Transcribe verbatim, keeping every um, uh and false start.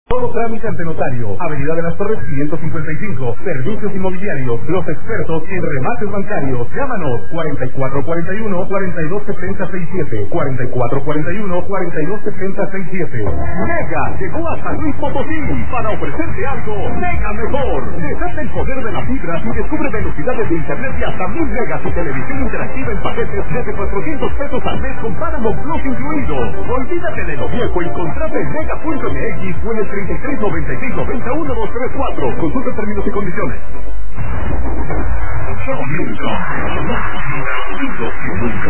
Todo trámite ante notario. Avenida de las Torres quinientos cincuenta y cinco. Servicios inmobiliarios. Los expertos en remates bancarios. Llámanos cuarenta y cuatro cuarenta y uno, cuarenta y dos setenta sesenta y siete. cuarenta y cuatro cuarenta y uno, cuarenta y dos setenta sesenta y siete. Mega llegó a San Luis Potosí para ofrecerte algo mega mejor. Desata el poder de la fibra y descubre velocidades de internet de hasta mil megas y televisión interactiva en paquetes desde cuatrocientos pesos al mes con Paramount Plus incluido. Olvídate de lo viejo y contrata en mega punto m x o en el treinta y tres noventa y seis noventa uno dos tres cuatro. Consulta términos y condiciones.